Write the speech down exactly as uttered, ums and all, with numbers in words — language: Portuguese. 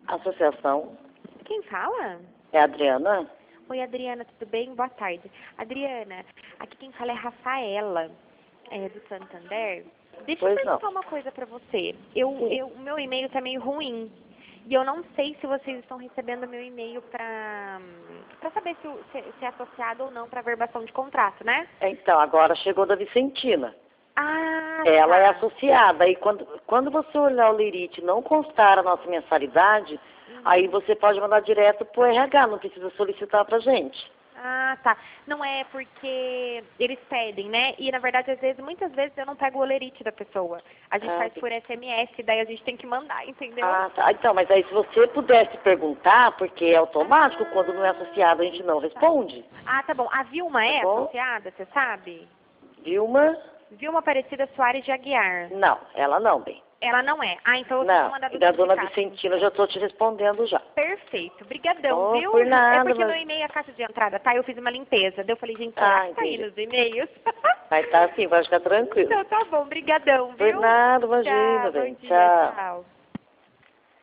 Associação. Quem fala? É a Adriana? Oi, Adriana, tudo bem? Boa tarde. Adriana, aqui quem fala é Rafaela, é, do Santander. Deixa Pois eu perguntar não. uma coisa pra você. Eu, Sim. eu, o meu e-mail tá meio ruim. E eu não sei se vocês estão recebendo meu e-mail pra, pra saber se, o- se, se é associado ou não pra verbação de contrato, né? Então, agora chegou da Vicentina. Ah, Ela tá. é associada. E quando, quando você olhar o Lerite e não constar a nossa mensalidade, Uhum. aí você pode mandar direto pro R H, não precisa solicitar pra gente. Ah, tá. Não é porque eles pedem, né? E na verdade, às vezes, muitas vezes eu não pego o olerite da pessoa. A gente Ah, faz que- por S M S, daí a gente tem que mandar, entendeu? Ah, tá. Então, mas aí se você pudesse perguntar, porque é automático, Ah, quando não é associado a gente não tá. responde. Ah, tá bom. A Vilma Tá é bom? associada, você sabe? Vilma? Vilma Aparecida Soares de Aguiar. Não, ela não, bem. Ela não é. Ah, então eu só vou Não, mandar e do da dona sindicato. Vicentina eu já estou te respondendo já. Perfeito. Brigadão, Oh, viu? por Ju? É nada, porque no mas... e-mail a caixa de entrada, tá? Eu fiz uma limpeza. Daí eu falei, gente, será Ah, que tá aí entendi. nos e-mails? Vai estar assim, pode ficar tranquilo. Então tá bom. Brigadão, Por viu? nada, imagina, Tchau, bom bem. dia, Tchau. tchau.